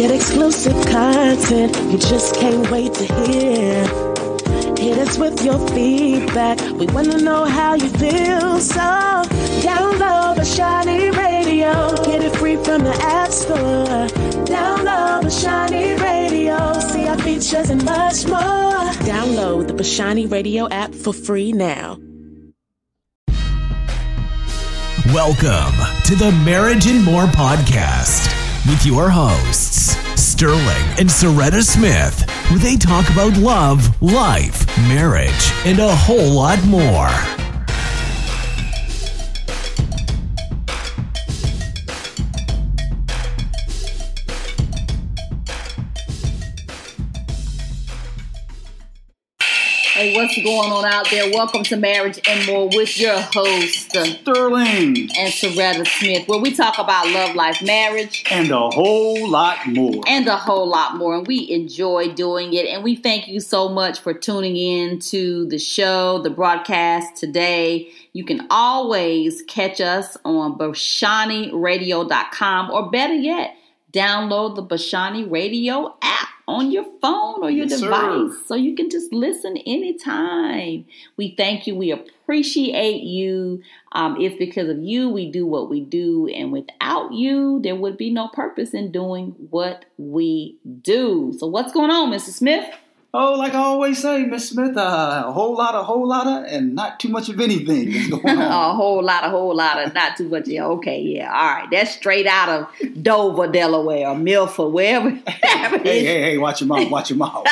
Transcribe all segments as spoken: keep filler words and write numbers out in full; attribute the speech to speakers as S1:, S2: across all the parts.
S1: Get exclusive content you just can't wait to hear. Hit us with your feedback. We want to know how you feel. So download Bashani Radio. Get it free from the App Store. Download Bashani Radio. See our features and much more. Download the Bashani Radio app for free now.
S2: Welcome to the Marriage and More podcast with your hosts, Sterling and Soretta Smith, where they talk about love, life, marriage, and a whole lot more.
S3: Hey, what's going on out there? Welcome to Marriage and More with your host,
S4: Sterling
S3: and Soretta Smith, where we talk about love, life, marriage,
S4: and a whole lot more.
S3: And a whole lot more. And we enjoy doing it. And we thank you so much for tuning in to the show, the broadcast today. You can always catch us on Bashani Radio dot com, or better yet, download the Bashani Radio app on your phone or your yes, device, sir. So you can just listen anytime. We thank you. We appreciate you. Um, it's because of you we do what we do, and without you, there would be no purpose in doing what we do. So what's going on, Mister Smith?
S4: Oh, like I always say, Miss Smith, uh, a whole lot, a whole lot of, and not too much of anything is going on.
S3: A whole lot, a whole lot of, not too much. Yeah, okay, yeah, all right. That's straight out of Dover, Delaware, or Milford, wherever.
S4: hey, hey, hey, watch your mouth, watch your mouth.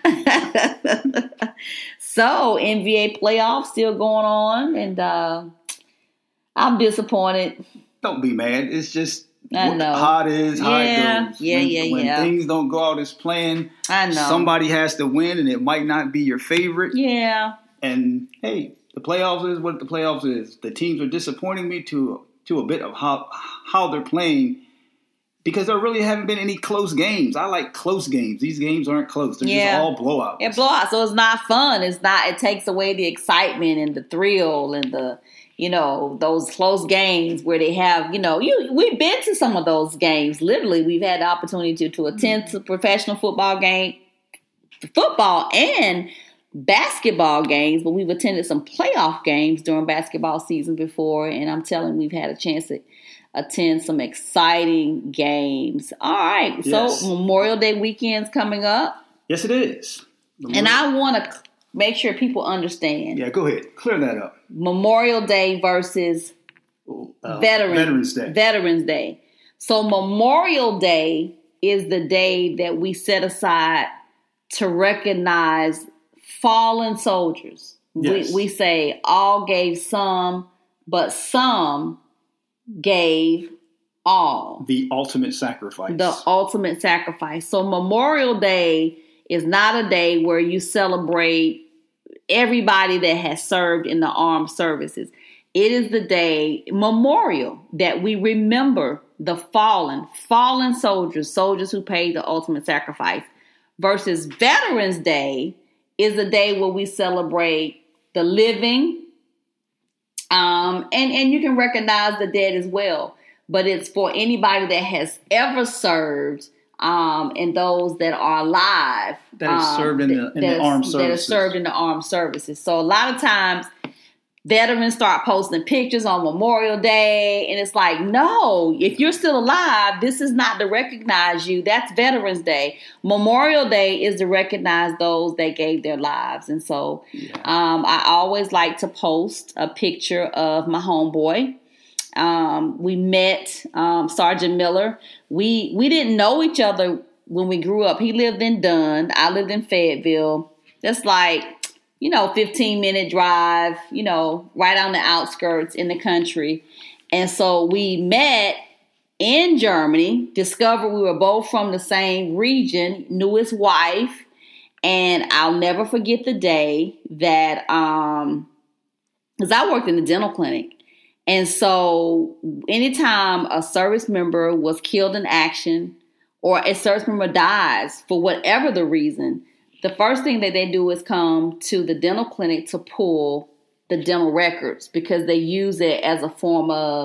S3: So, N B A playoffs still going on, and uh, I'm disappointed.
S4: Don't be mad. It's just
S3: I know.
S4: how it is, how
S3: yeah,
S4: it goes.
S3: Yeah,
S4: when,
S3: yeah,
S4: when
S3: yeah.
S4: things don't go out as planned,
S3: I know.
S4: Somebody has to win, and it might not be your favorite.
S3: Yeah.
S4: And hey, the playoffs is what the playoffs is. The teams are disappointing me to to a bit of how how they're playing, because there really haven't been any close games. I like close games. These games aren't close. They're yeah. just all blowouts.
S3: Yeah, blowouts. So it's not fun. It's not. It takes away the excitement and the thrill and the, you know, those close games where they have, you know, you we've been to some of those games. Literally, we've had the opportunity to, to attend mm-hmm. a professional football game, football and basketball games, but we've attended some playoff games during basketball season before, and I'm telling you, we've had a chance to attend some exciting games. All right, yes. So Memorial Day weekend's coming up.
S4: Yes, it is. Memorial.
S3: And I want to make sure people understand.
S4: Yeah, go ahead. Clear that up.
S3: Memorial Day versus
S4: uh,
S3: Veterans,
S4: Veterans Day.
S3: Veterans Day. So Memorial Day is the day that we set aside to recognize fallen soldiers.
S4: Yes.
S3: We, we say all gave some, but some gave all.
S4: The ultimate sacrifice.
S3: The ultimate sacrifice. So Memorial Day is not a day where you celebrate everybody that has served in the armed services. It is the day, memorial, that we remember the fallen, fallen soldiers, soldiers who paid the ultimate sacrifice. Versus Veterans Day is the day where we celebrate the living, um, and, and you can recognize the dead as well. But it's for anybody that has ever served, um, and those that are alive.
S4: That have um, served in the, in the armed services.
S3: That have served in the armed services. So a lot of times, veterans start posting pictures on Memorial Day, and it's like, no, if you're still alive, this is not to recognize you. That's Veterans Day. Memorial Day is to recognize those that gave their lives. And so yeah. um, I always like to post a picture of my homeboy. Um, we met um, Sergeant Miller. We we didn't know each other when we grew up. He lived in Dunn. I lived in Fayetteville. That's like, you know, fifteen minute drive, you know, right on the outskirts in the country. And so we met in Germany, discovered we were both from the same region, knew his wife. And I'll never forget the day that, um, because I worked in the dental clinic. And so anytime a service member was killed in action or a service member dies for whatever the reason, the first thing that they do is come to the dental clinic to pull the dental records, because they use it as a form of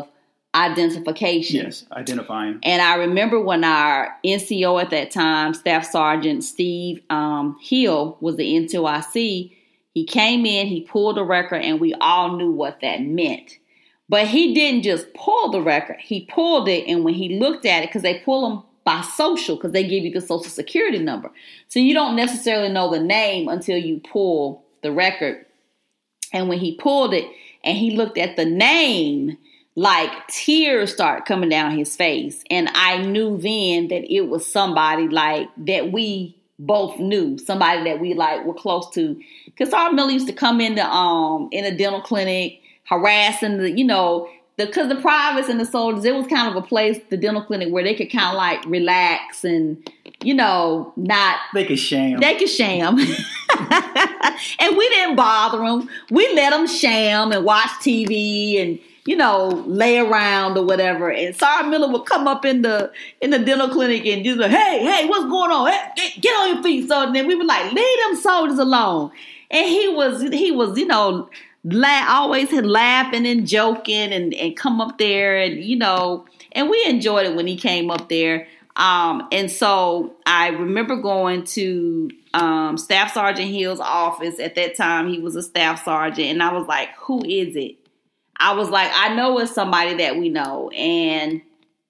S3: identification.
S4: Yes, identifying.
S3: And I remember when our N C O at that time, Staff Sergeant Steve um, Hill, was the N C O I C. He came in, he pulled the record, and we all knew what that meant. But he didn't just pull the record. He pulled it, and when he looked at it, because they pull them by social, because they give you the social security number. So you don't necessarily know the name until you pull the record. And when he pulled it and he looked at the name, like tears started coming down his face. And I knew then that it was somebody like that we both knew, somebody that we like were close to. Because Sergeant Miller used to come into um in a dental clinic, harassing the, you know, because the, the privates and the soldiers, it was kind of a place, the dental clinic, where they could kind of like relax and, you know, not.
S4: They could sham.
S3: They could sham. And we didn't bother them. We let them sham and watch T V and, you know, lay around or whatever. And Sergeant Miller would come up in the in the dental clinic and just like, hey, hey, what's going on? Hey, get on your feet. So then we were like, leave them soldiers alone. And he was, he was, you know, la- always had laughing and joking and, and come up there and, you know, and we enjoyed it when he came up there. Um, and so I remember going to um, Staff Sergeant Hill's office. At that time, he was a staff sergeant. And I was like, who is it? I was like, I know it's somebody that we know. And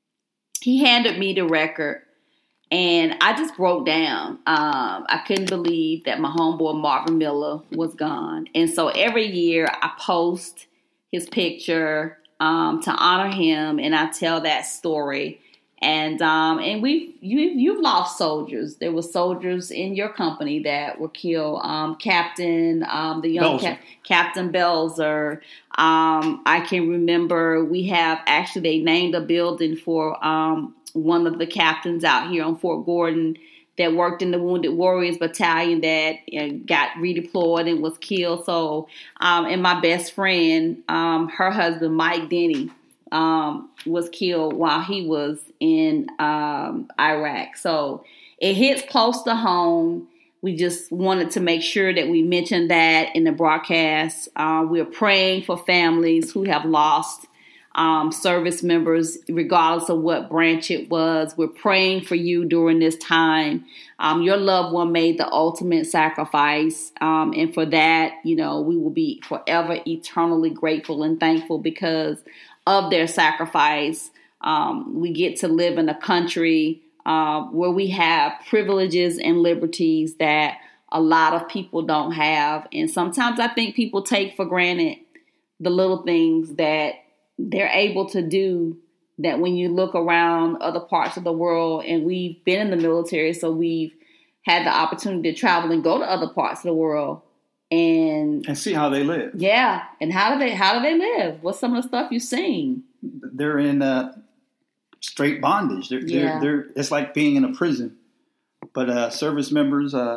S3: he handed me the record. And I just broke down. Um, I couldn't believe that my homeboy Marvin Miller was gone. And so every year I post his picture um, to honor him. And I tell that story. And um, and we you you've lost soldiers. There were soldiers in your company that were killed. Um, Captain um, the young Cap- Captain Belzer. Um, I can remember we have actually they named a building for um, one of the captains out here on Fort Gordon that worked in the Wounded Warriors Battalion that you know, got redeployed and was killed. So um, and my best friend, um, her husband Mike Denny. Um, was killed while he was in um, Iraq. So it hits close to home. We just wanted to make sure that we mentioned that in the broadcast. Uh, we're praying for families who have lost um, service members, regardless of what branch it was. We're praying for you during this time. Um, your loved one made the ultimate sacrifice. Um, and for that, you know, we will be forever eternally grateful and thankful because of their sacrifice. Um, we get to live in a country uh, where we have privileges and liberties that a lot of people don't have. And sometimes I think people take for granted the little things that they're able to do, that when you look around other parts of the world, and we've been in the military, so we've had the opportunity to travel and go to other parts of the world. And,
S4: and see how they live.
S3: Yeah. And how do they how do they live? What's some of the stuff you've seen?
S4: They're in uh, straight bondage. They're,
S3: yeah.
S4: they're, they're, it's like being in a prison. But uh, service members, uh,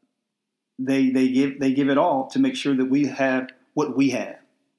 S4: they they give they give it all to make sure that we have what we have.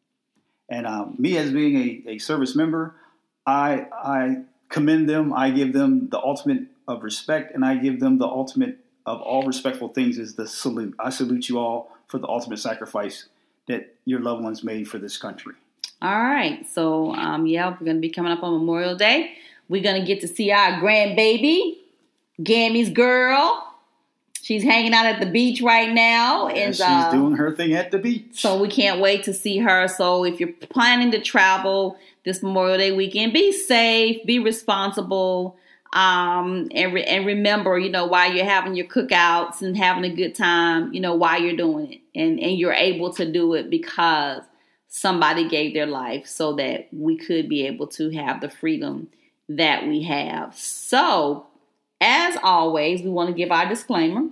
S4: And um, me as being a, a service member, I I commend them. I give them the ultimate of respect, and I give them the ultimate of all respectful things is the salute. I salute you all for the ultimate sacrifice that your loved ones made for this country.
S3: All right. So, um, yeah, we're going to be coming up on Memorial Day. We're going to get to see our grandbaby, Gammy's girl. She's hanging out at the beach right now.
S4: Yeah,
S3: and
S4: she's
S3: uh,
S4: doing her thing at the beach.
S3: So we can't wait to see her. So if you're planning to travel this Memorial Day weekend, be safe, be responsible. Um, and, re- and remember, you know, while you're having your cookouts and having a good time, you know, while you're doing it, and, and you're able to do it because somebody gave their life so that we could be able to have the freedom that we have. So as always, we want to give our disclaimer.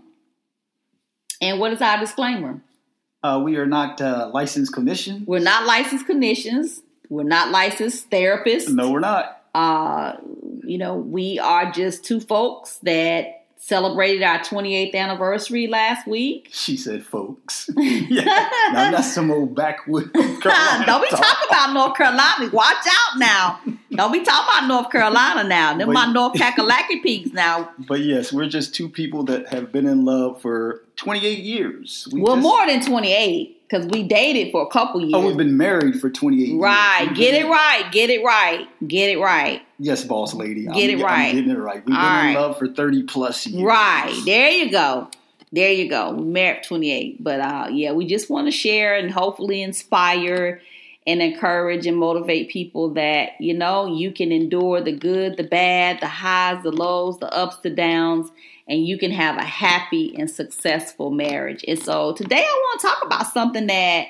S3: And what is our disclaimer?
S4: Uh, we are not uh, licensed clinicians.
S3: We're not licensed clinicians. We're not licensed therapists.
S4: No, we're not.
S3: Uh, you know, we are just two folks that celebrated our twenty-eighth anniversary last week.
S4: She said, folks. Yeah. Now, that's some old backwood.
S3: Don't be talking about North Carolina. Watch out now. Don't be talking about North Carolina now. They're my North Kakalaki peaks now.
S4: But yes, we're just two people that have been in love for twenty-eight years. We
S3: well,
S4: just,
S3: more than twenty-eight. because we dated for a couple years.
S4: Oh, we've been married for twenty-eight
S3: right.
S4: years.
S3: Get it right. Get it right. Get it right.
S4: Yes, boss lady.
S3: Get
S4: I'm,
S3: it right.
S4: I'm getting it right. We've
S3: All
S4: been
S3: right.
S4: in love for thirty plus years.
S3: Right. There you go. There you go. We married twenty-eight. But uh, yeah, we just want to share and hopefully inspire and encourage and motivate people that, you know, you can endure the good, the bad, the highs, the lows, the ups, the downs, and you can have a happy and successful marriage. And so today I want to talk about something that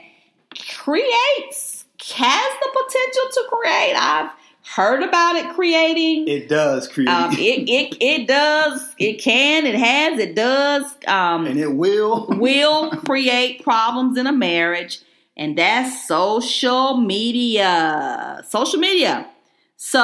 S3: creates, has the potential to create. I've heard about it creating.
S4: It does create.
S3: Um, it, it, it does. It can. It has. It does. Um,
S4: and it will.
S3: will create problems in a marriage. And that's social media. Social media. So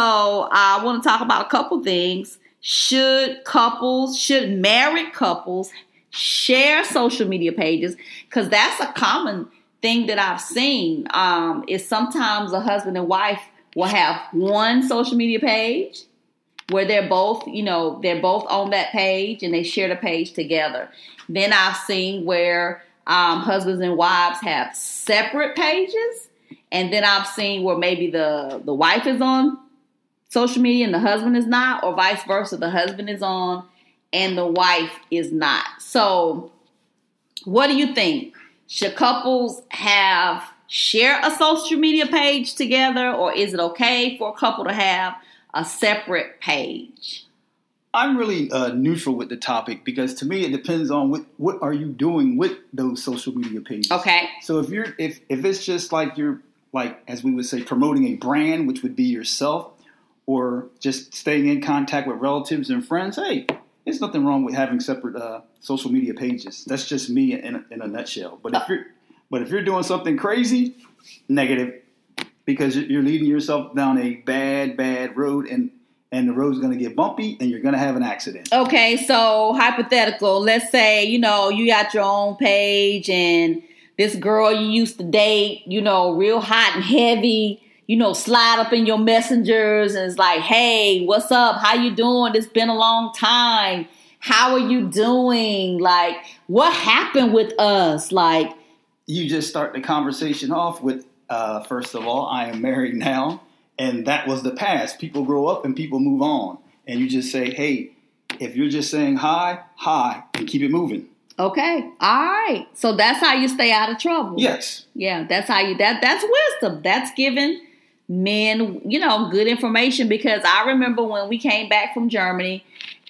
S3: I want to talk about a couple things. Should couples, should married couples share social media pages? Because that's a common thing that I've seen. Um, is sometimes a husband and wife will have one social media page where they're both, you know, they're both on that page and they share the page together. Then I've seen where um, husbands and wives have separate pages. And then I've seen where maybe the, the wife is on social media and the husband is not, or vice versa. The husband is on and the wife is not. So what do you think? Should couples have share a social media page together, or is it okay for a couple to have a separate page?
S4: I'm really uh, neutral with the topic because to me it depends on what what are you doing with those social media pages.
S3: Okay.
S4: So if you're if if it's just like you're like as we would say promoting a brand, which would be yourself, or just staying in contact with relatives and friends, hey, there's nothing wrong with having separate uh, social media pages. That's just me in a, in a nutshell. But if you're but if you're doing something crazy, negative, because you're leading yourself down a bad bad road and. And the road's going to get bumpy and you're going to have an accident.
S3: Okay, so hypothetical. Let's say, you know, you got your own page and this girl you used to date, you know, real hot and heavy, you know, slide up in your messengers and it's like, hey, what's up? How you doing? It's been a long time. How are you doing? Like, what happened with us? Like,
S4: you just start the conversation off with, uh, first of all, I am married now. And that was the past. People grow up and people move on. And you just say, hey, if you're just saying hi, hi, and keep it moving.
S3: Okay. All right. So that's how you stay out of trouble.
S4: Yes.
S3: Yeah, that's how you, that that's wisdom. That's giving men, you know, good information, because I remember when we came back from Germany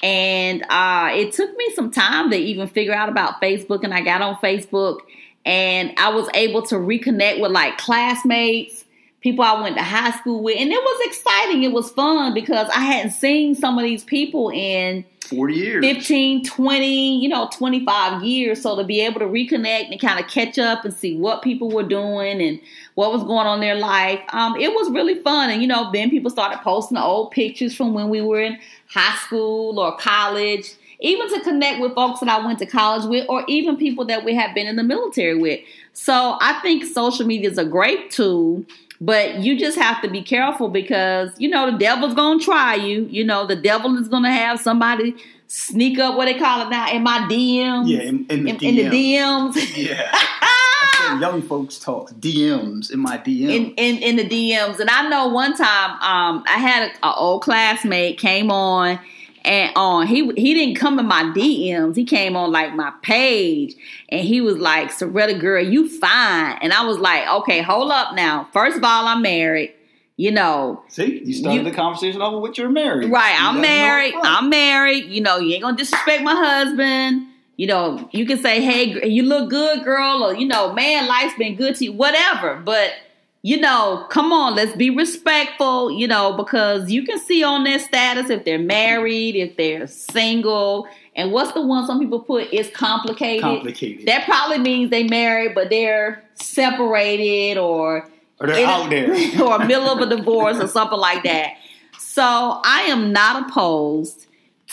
S3: and uh, it took me some time to even figure out about Facebook, and I got on Facebook and I was able to reconnect with like classmates, people I went to high school with. And it was exciting. It was fun because I hadn't seen some of these people in
S4: forty years,
S3: fifteen, twenty, you know, twenty-five years. So to be able to reconnect and kind of catch up and see what people were doing and what was going on in their life, um, it was really fun. And, you know, then people started posting the old pictures from when we were in high school or college, even to connect with folks that I went to college with, or even people that we have been in the military with. So I think social media is a great tool. But you just have to be careful because, you know, the devil's going to try you. You know, the devil is going to have somebody sneak up, what they call it now, in my D Ms.
S4: Yeah, in, in the
S3: in,
S4: D Ms.
S3: In the D Ms.
S4: Yeah. I say young folks talk. D Ms in my D Ms.
S3: In, in, in the D Ms. And I know one time um, I had an old classmate came on. And on, he he didn't come in my D Ms. He came on like my page, and he was like, "Soretta girl, you fine." And I was like, "Okay, hold up now. First of all, I'm married. You know."
S4: See, you started
S3: you,
S4: the conversation over with you're married.
S3: Right,
S4: you
S3: I'm married. I'm married. You know, you ain't gonna disrespect my husband. You know, you can say, "Hey, you look good, girl," or you know, "Man, life's been good to you," whatever. But you know, come on, let's be respectful, you know, because you can see on their status if they're married, if they're single. And what's the one some people put? It's complicated.
S4: Complicated.
S3: That probably means they married, but they're separated, or,
S4: or they're out there.
S3: Or middle of a divorce or something like that. So I am not opposed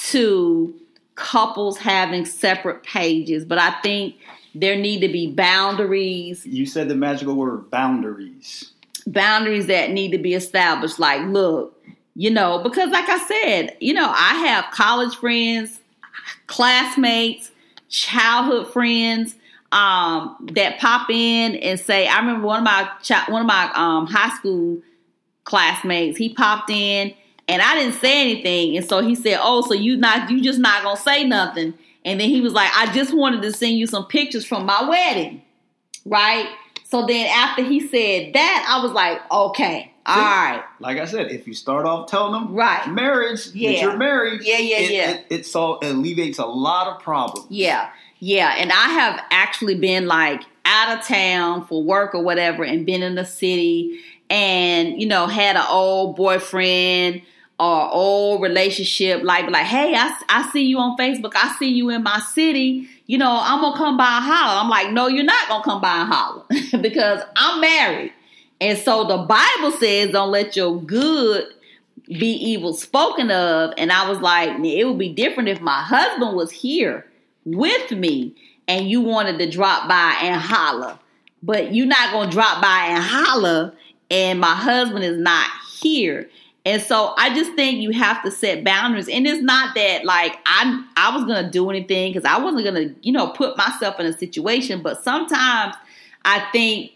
S3: to couples having separate pages, but I think there need to be boundaries.
S4: You said the magical word, boundaries.
S3: Boundaries that need to be established. Like, look, you know, because like I said, you know, I have college friends, classmates, childhood friends. um, that pop in and say, I remember one of my ch- one of my um, high school classmates, he popped in and I didn't say anything. And so he said, oh, so you not you just not going to say nothing. And then he was like, I just wanted to send you some pictures from my wedding. Right? So then after he said that, I was like, okay, all See, right.
S4: Like I said, if you start off telling them
S3: right.
S4: marriage,
S3: yeah.
S4: that you're married,
S3: yeah, yeah,
S4: it,
S3: yeah.
S4: It, it, so, it alleviates a lot of problems.
S3: Yeah, yeah. And I have actually been like out of town for work or whatever and been in the city and, you know, had an old boyfriend or old relationship, like, like, hey, I, I see you on Facebook. I see you in my city. You know, I'm going to come by and holler. I'm like, no, you're not going to come by and holler because I'm married. And so the Bible says, don't let your good be evil spoken of. And I was like, it would be different if my husband was here with me and you wanted to drop by and holler. But you're not going to drop by and holler and my husband is not here. And so I just think you have to set boundaries. And it's not that like I I was going to do anything because I wasn't going to, you know, put myself in a situation. But sometimes I think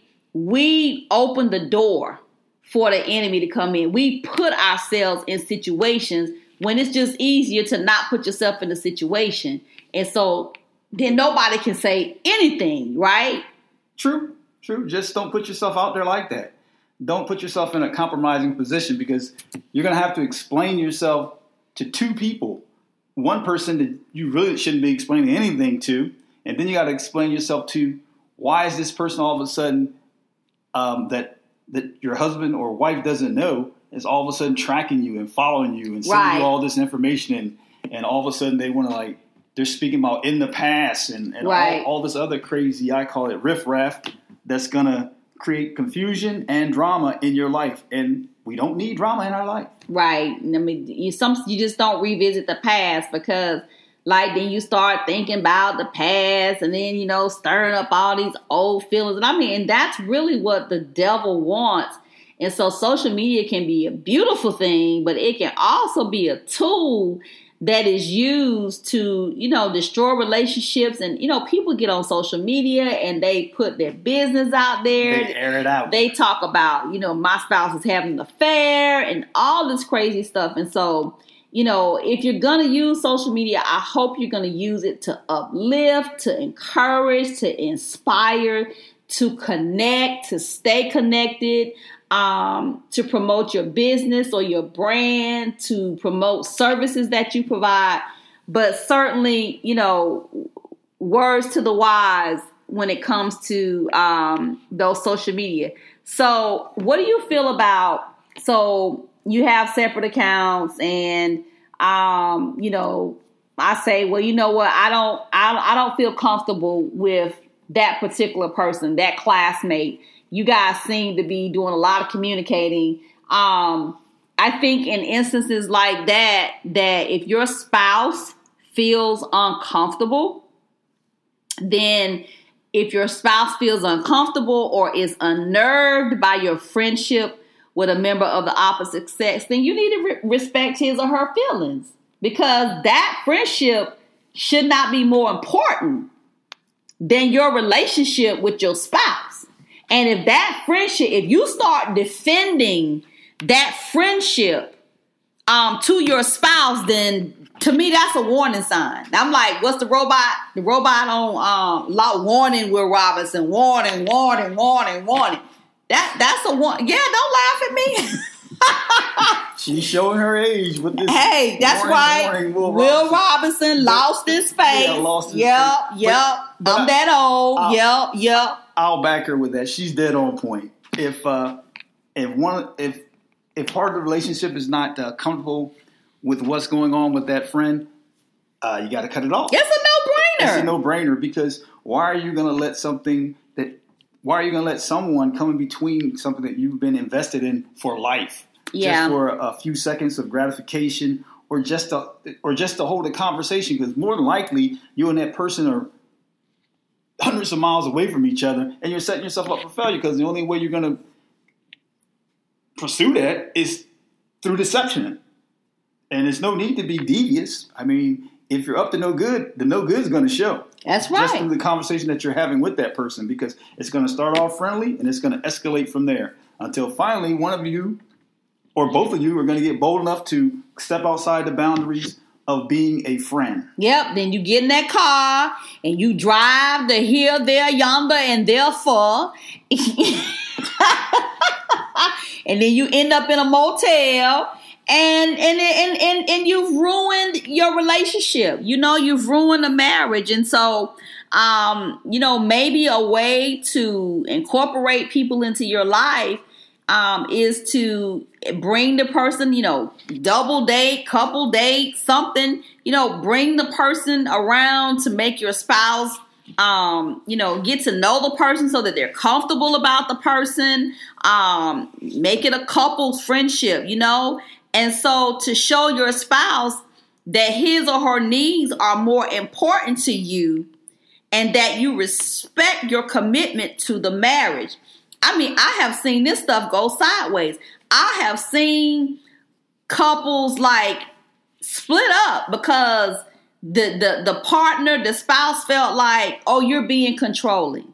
S3: we open the door for the enemy to come in. We put ourselves in situations when it's just easier to not put yourself in the situation. And so then nobody can say anything, right?
S4: True, true. Just don't put yourself out there like that. Don't put yourself in a compromising position because you're going to have to explain yourself to two people. One person that you really shouldn't be explaining anything to, and then you got to explain yourself to why is this person all of a sudden um, that that your husband or wife doesn't know is all of a sudden tracking you and following you and sending
S3: right.
S4: you all this information and, and all of a sudden they want to like they're speaking about in the past and, and
S3: right.
S4: all, all this other crazy, I call it riffraff, that's going to create confusion and drama in your life. And we don't need drama in our life.
S3: Right. I mean, you some you just don't revisit the past because like then you start thinking about the past and then, you know, stirring up all these old feelings. And I mean, and that's really what the devil wants. And so social media can be a beautiful thing, but it can also be a tool that is used to, you know, destroy relationships. And, you know, people get on social media and they put their business out there.
S4: They air it out.
S3: They talk about, you know, my spouse is having an affair and all this crazy stuff. And so, you know, if you're going to use social media, I hope you're going to use it to uplift, to encourage, to inspire, to connect, to stay connected. Um, to promote your business or your brand, to promote services that you provide. But certainly, you know, words to the wise when it comes to um, those social media. So what do you feel about, so you have separate accounts and, um, you know, I say, well, you know what, I don't, I, I don't feel comfortable with that particular person, that classmate. You guys seem to be doing a lot of communicating. Um, I think in instances like that, that if your spouse feels uncomfortable, then if your spouse feels uncomfortable or is unnerved by your friendship with a member of the opposite sex, then you need to re- respect his or her feelings because that friendship should not be more important than your relationship with your spouse. And if that friendship, if you start defending that friendship um, to your spouse, then to me, that's a warning sign. I'm like, what's the robot? The robot on um, law, warning Will Robinson, warning, warning, warning, warning. That That's a warning. Yeah, don't laugh at me.
S4: She's showing her age with this.
S3: Hey, that's
S4: warning,
S3: right.
S4: Warning, Will,
S3: Will
S4: Robinson,
S3: Robinson lost his face.
S4: Yeah, lost his
S3: yep,
S4: face.
S3: yep.
S4: But, but
S3: I'm
S4: I,
S3: that old.
S4: I'll,
S3: yep, yep.
S4: I'll back her with that. She's dead on point. If uh, if one if if part of the relationship is not uh, comfortable with what's going on with that friend, uh, you got to cut it off.
S3: It's a no-brainer.
S4: It's a no-brainer because why are you going to let something that why are you going to let someone come in between something that you've been invested in for life?
S3: Yeah.
S4: Just for a few seconds of gratification, or just to, or just to hold a conversation, because more than likely you and that person are hundreds of miles away from each other, and you're setting yourself up for failure. Because the only way you're going to pursue that is through deception, and there's no need to be devious. I mean, if you're up to no good, the no good is going to show.
S3: That's right.
S4: Just through the conversation that you're having with that person, because it's going to start off friendly and it's going to escalate from there until finally one of you or both of you are going to get bold enough to step outside the boundaries of being a friend.
S3: Yep. Then you get in that car and you drive to here, there, yonder, and therefore. And then you end up in a motel. And and, and and and you've ruined your relationship. You know, you've ruined a marriage. And so, um, you know, maybe a way to incorporate people into your life um, is to bring the person, you know, double date, couple date, something, you know, bring the person around to make your spouse, um, you know, get to know the person so that they're comfortable about the person. Um, make it a couple's friendship, you know. And so to show your spouse that his or her needs are more important to you and that you respect your commitment to the marriage. I mean, I have seen this stuff go sideways. I have seen couples like split up because the, the, the partner, the spouse felt like, oh, you're being controlling.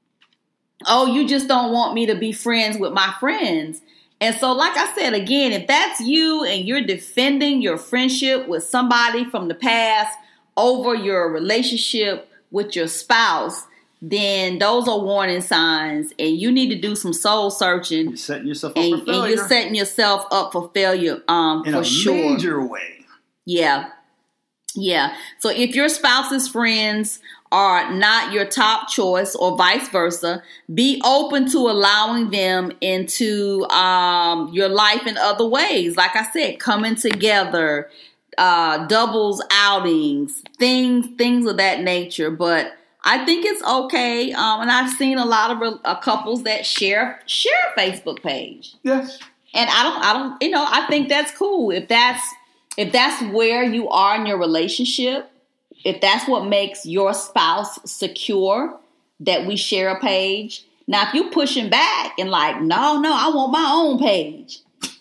S3: Oh, you just don't want me to be friends with my friends. And so, like I said, again, if that's you and you're defending your friendship with somebody from the past over your relationship with your spouse, then those are warning signs, and you need to do some soul searching.
S4: You're setting yourself up
S3: and,
S4: for failure.
S3: And you're setting yourself up for failure, um,
S4: in
S3: for
S4: a
S3: sure.
S4: major way.
S3: Yeah, yeah. So if your spouse's friends are not your top choice or vice versa, be open to allowing them into um, your life in other ways. Like I said, coming together, uh, doubles outings, things, things of that nature. But I think it's okay. Um, and I've seen a lot of re- uh, couples that share, share a Facebook page.
S4: Yes.
S3: And I don't, I don't, you know, I think that's cool. If that's, if that's where you are in your relationship, if that's what makes your spouse secure, that we share a page. Now, if you pushing back and like, no, no, I want my own page.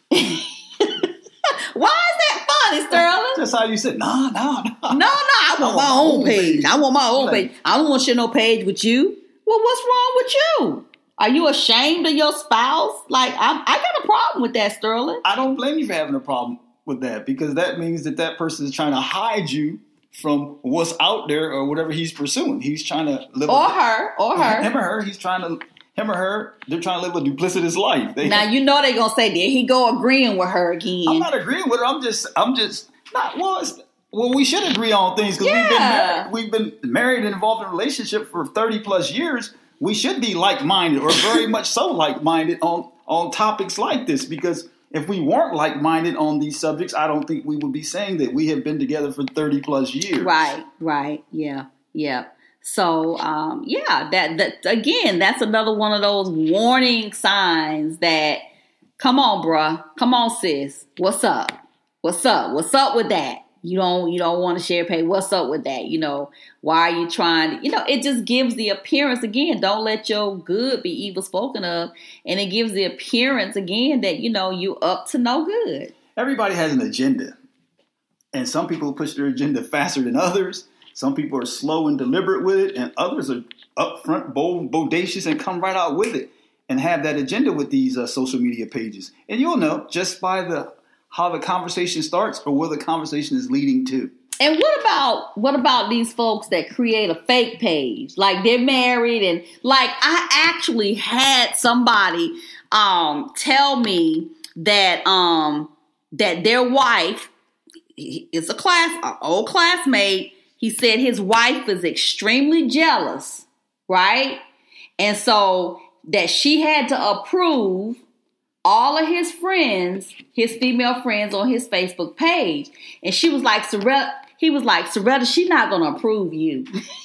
S3: Why is that funny, Sterling?
S4: Just how you said, no, no, no.
S3: No, no, I want my own page. I want my own page. I don't want to share no page with you. Well, what's wrong with you? Are you ashamed of your spouse? Like, I, I got a problem with that, Sterling.
S4: I don't blame you for having a problem with that, because that means that that person is trying to hide you from what's out there or whatever he's pursuing. He's trying to live
S3: or
S4: a,
S3: her, or her,
S4: him or her. He's trying to him or her. They're trying to live a duplicitous life. They,
S3: now you know they're gonna say, "There he go agreeing with her again."
S4: I'm not agreeing with her. I'm just, I'm just not. Well, it's, well, we should agree on things because
S3: Yeah.
S4: we've been married. We've been married and involved in a relationship for thirty plus years. We should be like minded, or very much so like minded on on topics like this, because if we weren't like-minded on these subjects, I don't think we would be saying that we have been together for thirty plus years.
S3: Right, right. Yeah, yeah. So, um, yeah, that, that again, that's another one of those warning signs that, come on, bruh. Come on, sis. What's up? What's up? What's up with that? You don't, you don't want to share pay. What's up with that? You know, why are you trying to, you know, it just gives the appearance, again, don't let your good be evil spoken of. And it gives the appearance, again, that, you know, you up to no good.
S4: Everybody has an agenda. And some people push their agenda faster than others. Some people are slow and deliberate with it. And others are upfront, bold, bodacious, and come right out with it and have that agenda with these uh, social media pages. And you'll know just by the how the conversation starts or where the conversation is leading to.
S3: And what about what about these folks that create a fake page? Like they're married and like I actually had somebody um, tell me that um, that their wife is a class an old classmate. He said his wife is extremely jealous, right? And so that she had to approve all of his friends, his female friends on his Facebook page. And she was like, Soretta, he was like, Soretta, she's not going to approve you.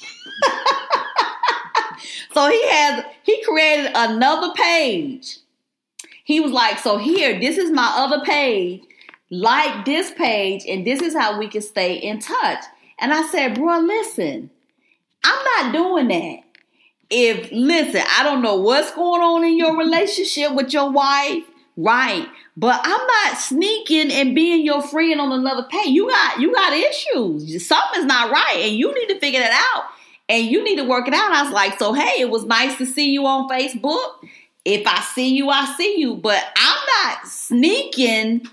S3: So he has, he created another page. He was like, so here, this is my other page. Like this page, and this is how we can stay in touch. And I said, bro, listen, I'm not doing that. If, listen, I don't know what's going on in your relationship with your wife, right? But I'm not sneaking and being your friend on another page. You got, you got issues. Something's not right, and you need to figure that out. and you need to work it out. I was like, so, hey, it was nice to see you on Facebook. If I see you, I see you. But I'm not sneaking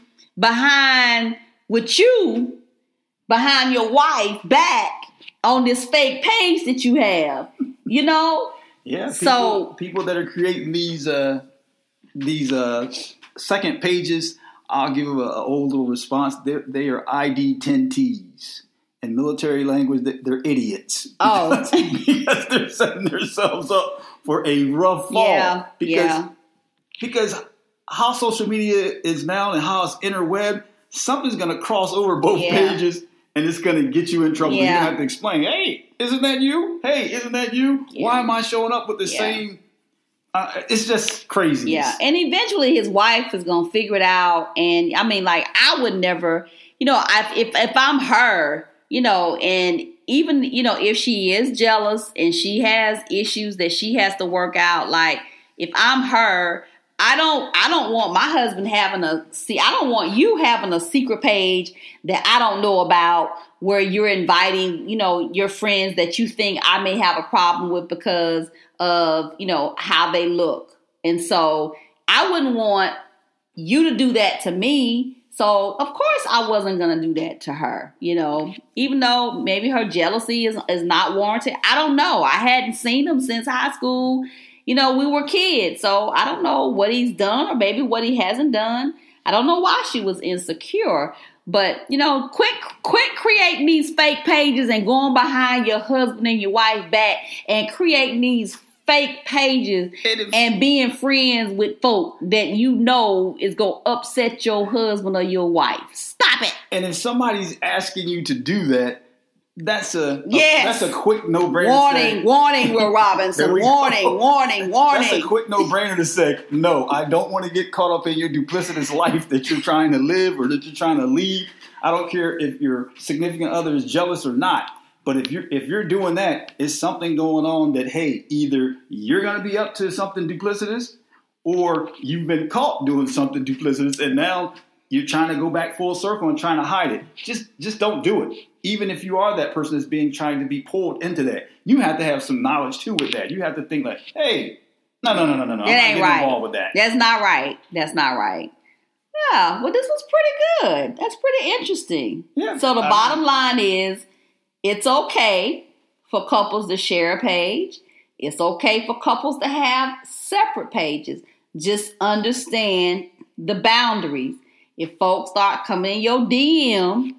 S3: behind with you, behind your wife back on this fake page that you have, you know?
S4: Yeah. People,
S3: so
S4: people that are creating these uh, these uh, second pages, I'll give them an old little response. They're, they are I D ten Ts. In military language, they're idiots.
S3: Oh.
S4: Because they're setting themselves up for a rough fall.
S3: Yeah,
S4: because,
S3: yeah.
S4: because how social media is now and how it's interweb, something's going to cross over both
S3: yeah.
S4: pages and it's going to get you in trouble.
S3: Yeah.
S4: You're going to have to explain, hey, isn't that you? Hey, isn't that you?
S3: Yeah.
S4: Why am I showing up with the
S3: yeah.
S4: same... Uh, it's just crazy.
S3: Yeah, and eventually his wife is going to figure it out. And, I mean, like, I would never... You know, I, if if I'm her... You know, and even, you know, if she is jealous and she has issues that she has to work out, like if I'm her, I don't I don't want my husband having a see, I don't want you having a secret page that I don't know about where you're inviting, you know, your friends that you think I may have a problem with because of, you know, how they look. And so I wouldn't want you to do that to me. So, of course, I wasn't going to do that to her, you know, even though maybe her jealousy is, is not warranted. I don't know. I hadn't seen him since high school. You know, we were kids. So I don't know what he's done or maybe what he hasn't done. I don't know why she was insecure. But, you know, quit, quit creating these fake pages and going behind your husband and your wife back and creating these fake pages and being friends with folk that you know is going to upset your husband or your wife. Stop it.
S4: And if somebody's asking you to do that, that's a,
S3: yes.
S4: a that's a quick no-brainer.
S3: Warning,
S4: to say,
S3: warning, Will Robinson. Warning,
S4: go.
S3: warning, warning.
S4: That's a quick no-brainer to say, no, I don't want to get caught up in your duplicitous life that you're trying to live or that you're trying to lead. I don't care if your significant other is jealous or not. But if you're if you're doing that, it's something going on that, hey, either you're going to be up to something duplicitous or you've been caught doing something duplicitous and now you're trying to go back full circle and trying to hide it. Just just don't do it. Even if you are that person that's being trying to be pulled into that, you have to have some knowledge too with that. You have to think like, hey, no, no, no, no, no, no.
S3: It ain't
S4: I'm not getting
S3: right.
S4: involved with that.
S3: That's not right. That's not right. Yeah, well, this was pretty good. That's pretty interesting.
S4: Yeah,
S3: so the
S4: I
S3: bottom
S4: mean,
S3: line is, it's okay for couples to share a page. It's okay for couples to have separate pages. Just understand the boundaries. If folks start coming in your D M,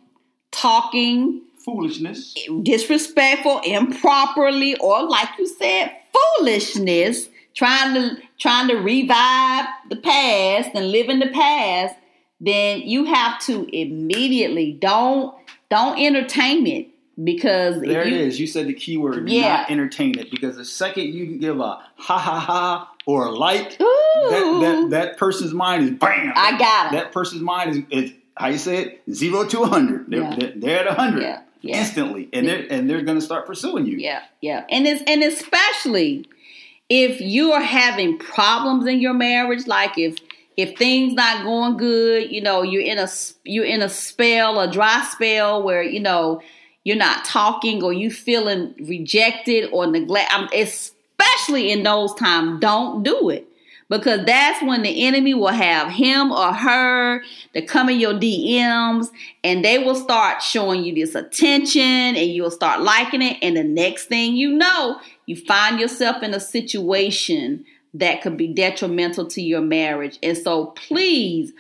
S3: talking
S4: foolishness,
S3: disrespectful, improperly, or like you said, foolishness, trying to trying to revive the past and live in the past, then you have to immediately don't don't entertain it. Because
S4: there
S3: if you,
S4: it is. You said the key word.
S3: Yeah.
S4: Not entertain it. Because the second you can give a ha ha ha or a like,
S3: Ooh.
S4: that, that that person's mind is bam.
S3: I got it.
S4: That person's mind is, is how you say it, zero to a hundred. They're,
S3: Yeah.
S4: they're, they're at a hundred
S3: Yeah. Yeah.
S4: instantly, and they're and they're going to start pursuing you.
S3: Yeah, yeah, and it's and especially if you are having problems in your marriage, like if if things not going good, you know, you're in a you're in a spell, a dry spell where you know. You're not talking or you feeling rejected or neglect. Um, especially in those times, don't do it. Because that's when the enemy will have him or her to come in your D Ms and they will start showing you this attention and you'll start liking it. And the next thing you know, you find yourself in a situation that could be detrimental to your marriage. And so please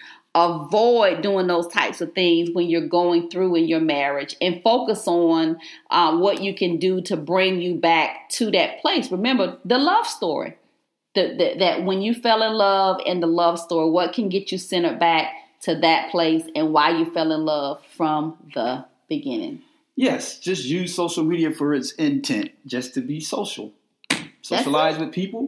S3: avoid doing those types of things when you're going through in your marriage and focus on uh, what you can do to bring you back to that place. Remember the love story, the, the, that when you fell in love and the love story, what can get you centered back to that place and why you fell in love from the beginning.
S4: Yes, just use social media for its intent, just to be social. Socialize with people,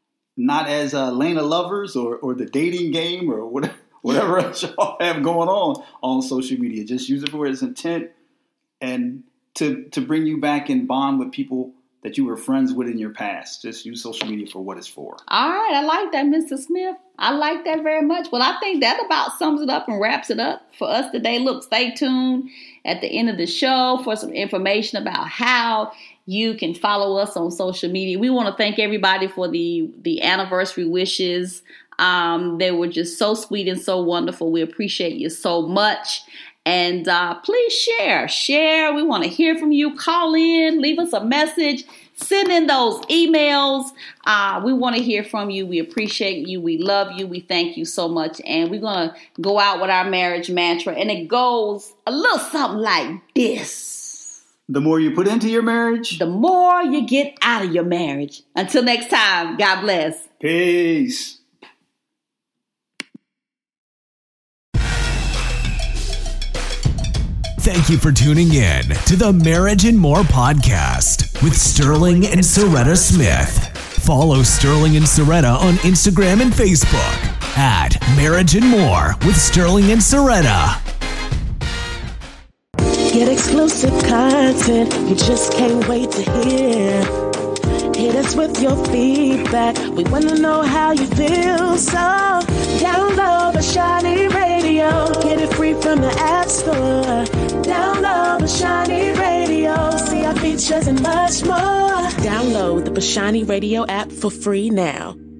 S4: not as uh, lane of lovers or, or the dating game or whatever. Whatever else y'all have going on on social media, just use it for its intent and to to bring you back in bond with people that you were friends with in your past. Just use social media for what it's for.
S3: All right. I like that, Mister Smith. I like that very much. Well, I think that about sums it up and wraps it up for us today. Look, stay tuned at the end of the show for some information about how you can follow us on social media. We want to thank everybody for the, the anniversary wishes. Um, they were just so sweet and so wonderful. We appreciate you so much. And uh, please share. Share. We want to hear from you. Call in. Leave us a message. Send in those emails. Uh, we want to hear from you. We appreciate you. We love you. We thank you so much. And we're going to go out with our marriage mantra. And it goes a little something like this.
S4: The more you put into your marriage,
S3: the more you get out of your marriage. Until next time, God bless.
S4: Peace.
S2: Thank you for tuning in to the Marriage and More podcast with Sterling and Soretta Smith. Follow Sterling and Soretta on Instagram and Facebook at Marriage and More with Sterling and Soretta.
S1: Get exclusive content you just can't wait to hear. Hit us with your feedback. We want to know how you feel. So download the Shiny Radio. Get it free from the App Store. Download the Shiny Radio. See our features and much more. Download the Shiny Radio app for free now.